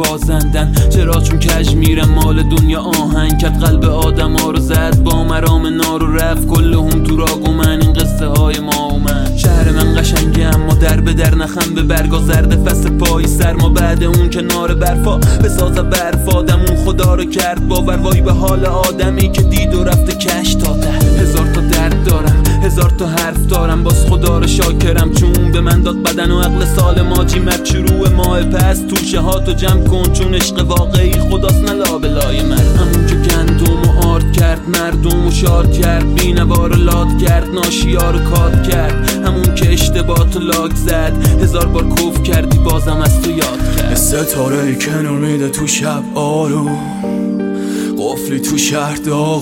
بازندن. چرا؟ چون کج میرم مال دنیا آهنگ کرد، قلب آدم ها رو زد با مرام نار و رفت کل هم تو راگ و من. این قصه های ما و من. شهر من قشنگه اما در به در نخم به برگا زرد فصل پای سرما. بعد اون کنار برفا بساز برف آدمون خدا رو کرد باور. وای به حال آدمی که دید و رفته کش تا ده. هزار تا درد دارم، هزار تا حرف دارم، باز خدا رو شاکرم چون به من داد بدن و عقل سالم. آجی مرد شروع ماه پس توشه ها تو جمع کن، چون عشق واقعی خداست نه لابلای مرد. همون که گندم و آرد کرد مردم و شاد کرد، بینوا رو لاد کرد ناشیا رو کات کرد. همون که اشتباه تو لاک زد، هزار بار کف کردی بازم از تو یاد کرد. ستاره کنور میده تو شب آروم، قفلی تو شهر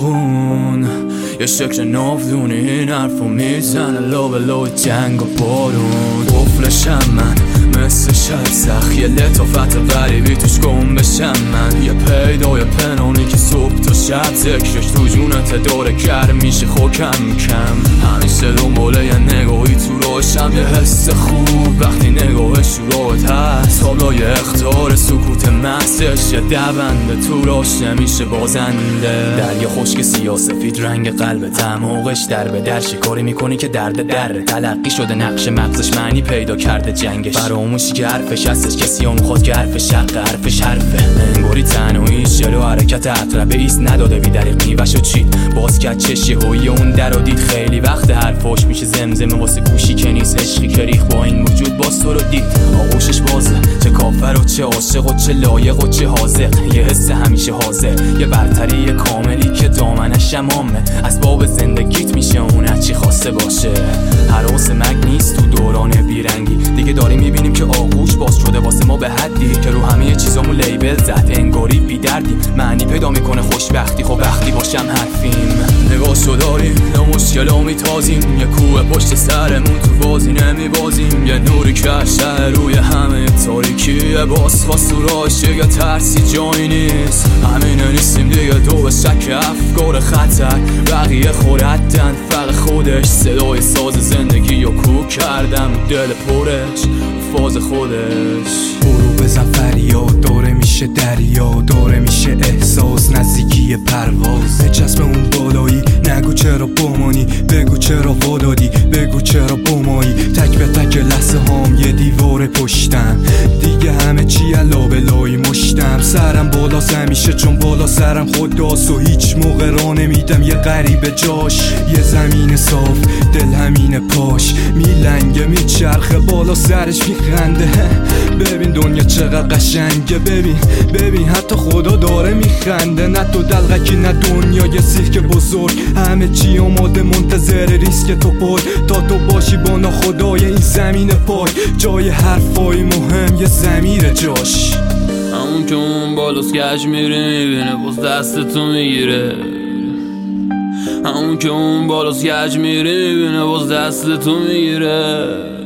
داغون، یه شکل نافدونی این حرفو میزنه لابلای جنگ و بارون. قفلشم من مثل شب سخت، یه لطافت غریبی توش گم بشم من. یه پیدای پنهانی که صبح تا شب ذکرش تو جونت داره گرم میشه خو کم کم. همیشه دنباله یه نگاهی تو روشم، یه حس خوب وقتی نگاه شروعت هست. تابلوی اختار سکوت محضش، یه دونده تو راش نمیشه بازنده. دریا خشک سیاسفید رنگ قلب تموقش در به در شکاری میکنی که درد دره. تلقی شده نقش مغزش معنی پیدا کرده جنگش. فراموشی که حرفش هستش کسی هم میخواد که حرفش حق حرفش حرفه. انگاری تنهاییش جلو حرکت عقربه ایست نداده بی دریق میوشو چید. باز کرد چشی هوی اون در و دید. خیلی وقت حرفاش میشه زمزمه واسه گوشی که نیست. عشقی که ریخ با این وجود باز تو رو دید. آغوشش بازه چه کافر و چه عاشق و چه لایق و چه حاذق. یه حس همیشه حاضر، یه برتری کاملی که دامنش امامه. اسباب زندگیت میشه اون هرچی خواسته باشه. هراس مگ نیست تو دوران بیرنگی دیگه داریم میبینیم که آغوش باز شده واسه ما به حدی که رو همه چیزامون لیبل زد. انگاری بی دردی معنی پیدا میکنه خوشبختی. خب وقتی باشم حرفیم نگاهشو داریم، نه مشکلا میتازیم. یه کوه پشت سرمون تو بازی نمیبازیم. یه نوری که شهر روی همه تاریکیه. باز خواست تو راشه یه ترسی جایی نیست. همینه نیستیم دیگه دو به شک افکار خطر. بقیه خوردن فرق خودش. صدای ساز زندگی رو کوک کردم دل پرش فاز خودش. برو بزن فریاد داره میشه دریا، داره میشه احساس نزدیکی پرواز. بچسب اون بالایی نگو چرا بمانی، بگو چرا وادادی، بگو چرا بمایی. تک به تک لحظه هام یه دیوار پشتم دیگه همه چی لابلای مشتم. سرم بالاست همیشه چون بالا سرم خداست و هیچ موقع راه نمیدم یه غریبه جاش. یه زمین صاف دل همین پاش میلنگه میچرخه بالا سرش میخنده. ببین دنیا چقدر قشنگه، ببین حتی خدا داره میخنده. نه تو دلغکی نه دنیا یه سیرک بزرگ. همه چی آماده منتظر ریسک تو پای تا تو باشی با ناخدای این زمین پای. جای حرفای مهم یه ضمیر جاش. همون که اون بالاست کج میره میبینه باز دست تو میگیره. همون که اون بالاست کج میره میبینه باز دست تو میگیره.